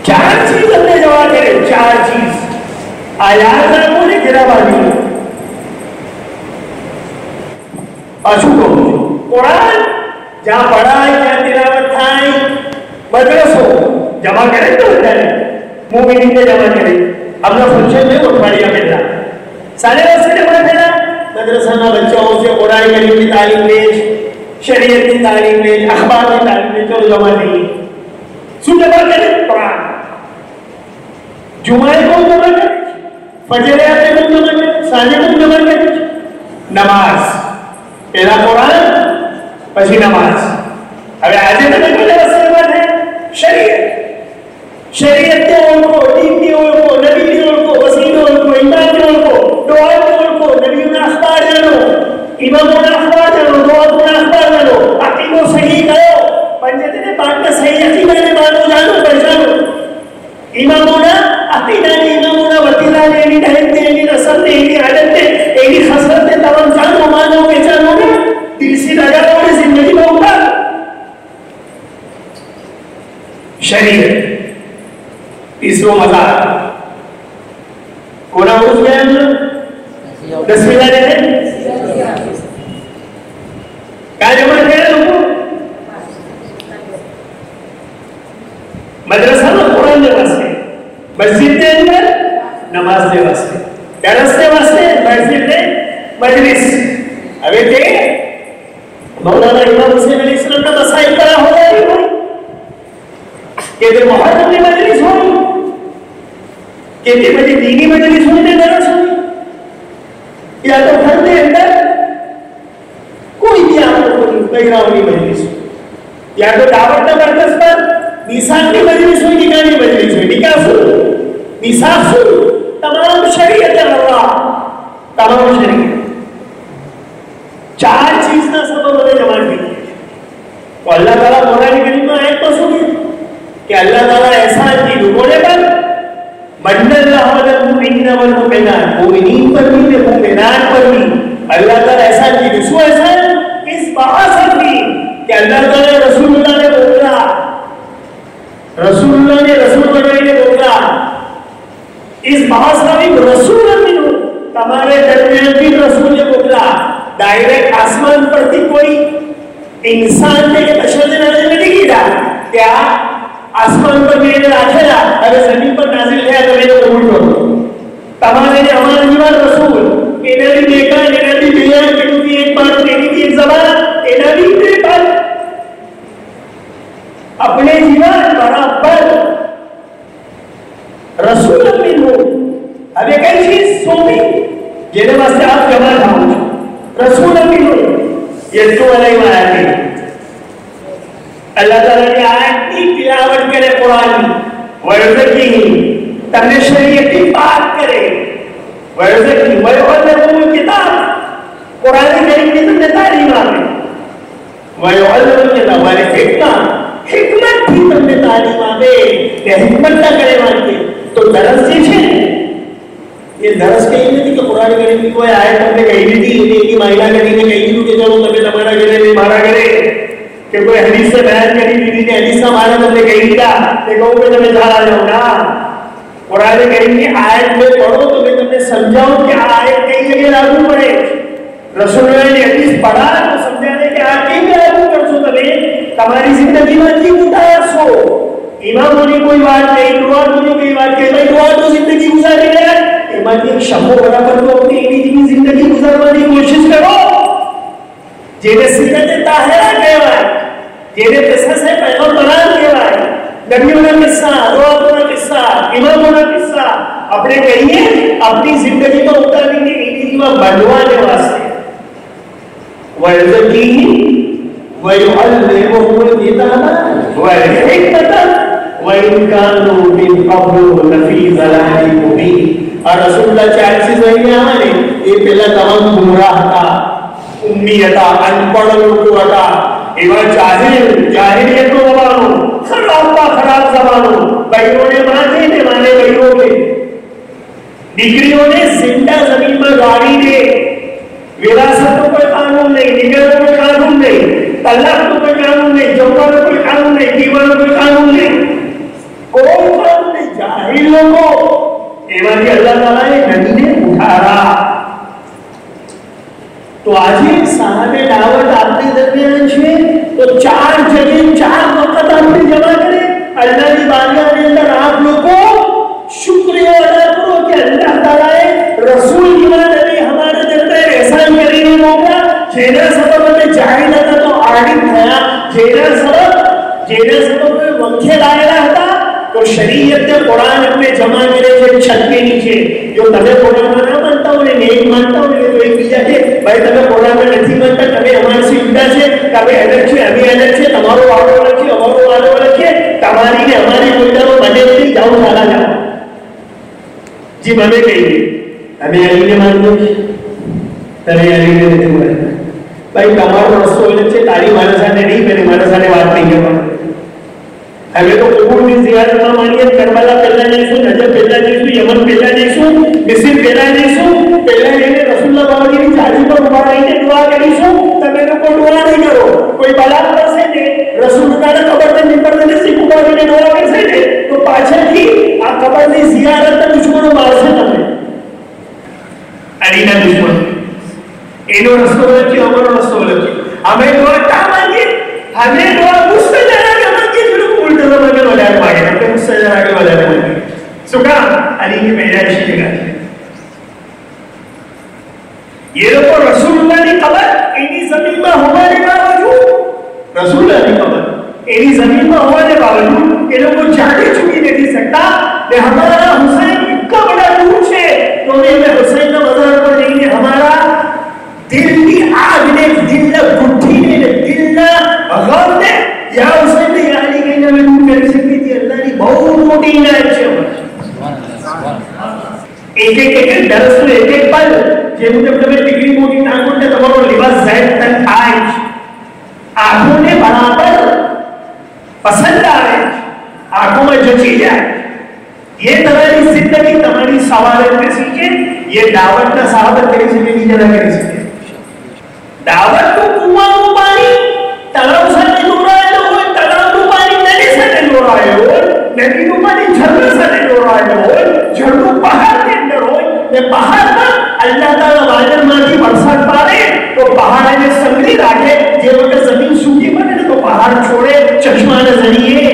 چار چیز ہم نے جمع کرے, چار چیز آیات ناموں نے گرا بانی اشو کو قرآن جہاں پڑھا جہاں تلاوت تھائی مدرسوں جمع کرے تو ہوتا ہے مومنین نے جمع کرے ہم نے فنکشن میں اٹھ پڑیا ملنا سارے رسے نے پڑھا پھیلا مدرسہ میں بچوں سے قرآن کریم کی تعلیم پیش, شریعت کی تعلیم پیش, اخبار کی تعلیم پیش, چلو جمع نہیں سن جمع کرے قرآن جمعہ کو جمع کرے فجر آتے کو جمع کرے ساجے کو جمع کرے نماز پہلا قرآن پسی نماز. اب آجے میں دیکھو جب سلمت ہے شریعت کے ان کو, دین کے ان کو, نبی کے ان کو, وسیل ان کو, امام کے ان کو, دعا کے ان کو, نبیون اخبار جانو, امامون اخبار جانو, دعاتون اخبار جانو, عقیدو صحیح کرو, پنجتے نے بات کا صحیح عقیدہ نے مانو جانو پہچانو, امامون عقیدہ نے, امامون وطیلہ نے, اینی دہت نے, اینی نصر نے, اینی عدد نے, اینی خسرت نے, تمام جانو مانو پہچانو نے دل سے لگا اور زندگی میں اتر شریعت. تیسرو مزار کونا عروض گیا ہم نے 10 ملہ دیتے کہاں جمع کیا لوگوں مدرسہ میں قرآن دے واسطے, مسجد دے اندر نماز دے واسطے, درس دے واسطے, مسجد دے مجلس. اب یہ مولانا امام حسین علیہ السلام کا مسائل کرا ہو گیا نہیں ہوئی کہ دے محرم میں مجلس ہوئی, کہ دے مجھے دینی مجلس ہوئی, دے درس ہوئی, یا تو گھر دے اندر کوئی بھی آپ کو بیگراؤنڈی مجلس ہوئی, یا تو دعوت مرکز پر نیسان کی مجلس ہوئی, نکاح کی مجلس ہوئی, نکاح سن نیسان سن تمام شریعت اللہ, تمام شریعت چار چیز نہ سبب ہمیں جمع کی. تو اللہ تعالیٰ قرآن کریم میں آیت پر سنی کہ اللہ تعالیٰ احسان کی رکونے پر من اللہ والمؤمنین والمؤمنات, مومنین پر بھی مومنات پر بھی اللہ تعالیٰ احسان کی. رسو احسان اس بحثت بھی کہ اللہ تعالیٰ رسول اللہ نے بولا, رسول اللہ نے رسول بنائی نے بولا, اس بحثت بھی رسول منو تمہارے درمیان بھی رسول نے بولا. ڈائریکٹ آسمان پر تھی کوئی انسان نے یہ بشر نے نازل نہیں کیا, کیا آسمان پر میرے آخرہ اگر زمین پر نازل ہے تو میرے قبول کرو. تمہارے نے ہمارا دیوار رسول انہیں بھی دیکھا, انہیں بھی بیان, انہیں بھی ایک بات, انہیں بھی ایک زبان, انہیں بھی ایک بات اپنے دیوار برابر رسول اپنی ہو. اب ایک ایسی چیز سومی جنہیں واسطے آپ جمع تھا رسول اپنی ہو. یہ تو علیہ وآلہ اللہ تعالیٰ نے آیت کی تلاوت کرے قرآن وَيُزَكِّيهِمْ تم نے شریعت کی بات کرے وَيُزَكِّيهِمْ وَيُعَلِّمُهُمُ الْكِتَابَ قرآن کریم کی تم نے تعلیم آتے وَيُعَلِّمُهُمُ الْكِتَابَ وَالْحِکْمَةَ حکمت بھی تم نے تعلیم آتے کہ حکمت نہ کرے مانتے. تو درس سیکھیں, یہ درس کہیں نہیں تھی کہ قرآن کریم کی کوئی آیت ہم نے کہیں نہیں تھی, یہ کی مائلہ کریم نے کہیں نہیں کہ چلو تمہیں تمہارا کرے نہیں مارا کرے, کہ کوئی حدیث سے بیان کریں نہیں تھی, حدیث کا معنی تم نے کہیں نہیں تھا کہ کہوں کہ تمہیں دھار آ جاؤں نا. قرآن کریم کی آیت میں پڑھو تو میں تم نے سمجھاؤں کہ آیت کئی جگہ لاگو پڑے. رسول اللہ نے حدیث پڑھا تو سمجھانے کہ آیت کئی جگہ لاگو کر سو تمہیں تمہاری زندگی میں کی اتار سو. امام ہونے کوئی بات نہیں, دعا ہونے کوئی بات نہیں, بھائی دعا تو زندگی گزارے گا. امام ایک شب و برابر تو اپنی زندگی گزارنے کی کوشش کرو. جنہیں سنت طاہرہ کہوائے, جنہیں قصص ہے پیغمبران کہوائے, نبیوں کا قصہ, دعاؤں کا قصہ, اماموں کا قصہ اپنے کہیے اپنی زندگی میں اتارنے کی زندگی میں بنوانے واسطے. وَيُزَكِّيهِمْ وَيُعَلِّمُهُمُ الْكِتَابَ وَالْحِکْمَةَ وَإِنْ كَانُوا مِنْ قَبْلُ لَفِي ضَلَالٍ مُبِينٍ. اور رسول اللہ 4 چیزیں ہیں ہمارے. یہ پہلا تمام گمراہ تھا, امیتا, ان پڑھ لوگوں تھا, ایوان جاہلیت کو زبانوں, خراب زبانوں, بھائیوں نے مانے نے مانے بھائیوں کے, ڈگریوں نے زندہ زمین میں گاڑی دے, وراثت کو کوئی قانون نہیں, نگاہ کو کوئی قانون نہیں, طلاق کو کوئی قانون نہیں, جوڑا کو کوئی قانون نہیں, دیوان کو کوئی قانون نہیں, کوئی قانون اللہ تعالیٰ نے نبی نے اتارا. تو آج صاحب دعوت اپنے درمیان ہے تو 4 جگہ 4 وقت آپ نے جمع کرے. اللہ کی بارگاہ کے اندر آپ لوگ کو شکریہ ادا کرو کہ اللہ تعالیٰ نے رسول ایمان نبی ہمارے دل پر احسان کرنے موقع جینا سبب میں جاہی نہ تو عارف تھیا جینا سبب میں منکھے لائے رہتا تو شریعت قرآن اپنے جمع کرے جو چھت کے نیچے جو تمہیں قرآن میں نہ مانتا انہیں نیک مانتا انہیں تو ایک بیجا کہ بھائی تمہیں قرآن میں نہیں مانتا تمہیں ہمارے سے جدا سے تمہیں الگ چھے ابھی الگ چھے تمہارو آڑو الگ چھے ہمارو آڑو الگ چھے تمہاری نے ہماری کوئیدہ میں بنے ہوئی جاؤ سالا جاؤ جی ہمیں کہیے ہمیں علی نے مان دو تمہیں علی نے نہیں مانتا بھائی تمہارو رسول الگ چھے تاری مانسانے نہیں میرے مانسانے بات نہیں ہے ہمیں تو قبول کی زیارت نہ مانیے کربلا پہلا نہیں سو نجف پہلا نہیں سو یمن پہلا نہیں سو مصر پہلا نہیں سو پہلا نہیں رسول اللہ بابا کی چاچی پر مبارک نہیں دعا کری سو تو میرے کو دعا نہیں کرو کوئی بلا کر سے دے رسول اللہ نے قبر میں نمبر دینے سے کبار میں دعا کر سے دے تو پاچھا کی آپ قبر کی زیارت کا دشمنوں مار سے نہ دے علی نہ دشمن انہوں رسول اللہ کی ہمارا رسول اللہ کی ہمیں دعا کہاں مانگی ہمیں دعا اس پہ جانا زمانے والے پائے ہیں کہ مجھ سے جانے والے ہیں سکا علی کی پیدائشی جگہ ہے یہ لوگ رسول اللہ کی قبر انہی زمین میں ہمارے باوجود رسول اللہ کی قبر انہی زمین میں ہمارے باوجود یہ لوگ کو جانے چکی نہیں سکتا کہ ہمارا حسین اتنا بڑا دور ہے تو انہیں حسین کا مزار پر نہیں ہے ہمارا دل کی آگ نے دل نہ گھٹی نے دل نہ غم نے یا حسین نے یا علی کہنے میں دور کر سکتی تھی اللہ نے بہت موٹی عنایت ہے ایک درس میں ایک پل یہ مجھے اپنے ڈگری موٹی ناکن نے تمہارو لباس زید تک آئیش آنکھوں نے برابر پسند آئے آنکھوں میں جو چیز ہے یہ تمہاری زندگی تمہاری سوالت میں سیکھے یہ دعوت کا صحابت کرے سکے نہیں جنہ کرے سکے دعوت کو کنواں کو پانی تلاؤ سانے دو رہا ہے لوگ تلاؤ کو پانی نہیں سانے دو رہا ہے لوگ لیکن کو پانی جھرنے سانے دو رہا ہے لوگ جھرنو پہاڑ کے اندر ہوئے یہ پہاڑ میں اللہ تعالیٰ واجر ماتی برسات پارے تو پہاڑ ہے سنگری راکے یہ وقت زمین سوکی بنے تو پہاڑ چھوڑے چشمہ نظریے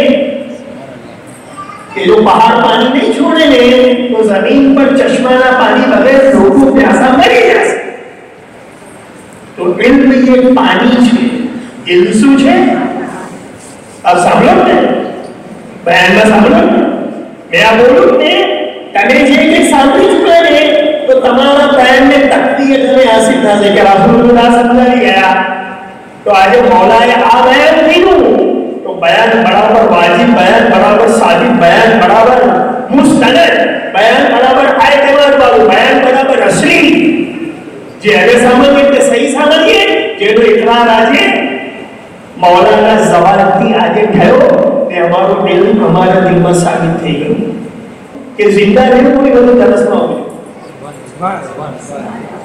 کہ جو پہاڑ پانی نہیں چھوڑے لے تو زمین پر چشمانہ پانی بغیر لوگوں پیاسا مری جا سکتے تو علم یہ پانی چھے علم سو چھے اب ساملوں نے بیان میں ساملوں میں آپ بولوں نے تمہیں یہ کہ سامنے چکے لے تو تمہارا بیان میں تقدیت ہمیں حاصل تھا لیکن رسول اللہ سمجھا نہیں گیا تو آج مولا آ بیان تینوں تو بیان برابر واجب بیان برابر ثابت بیان برابر مستند بیان برابر اعتماد والو بیان برابر اصلی جی اگر سامنے کے صحیح سامنے جی تو اقرار آجے مولانا زوالتی آجے ٹھہرو کہ ہمارو علم ہمارا دل میں ثابت تھے گا کہ زندہ دل کوئی غلط درس نہ ہوگی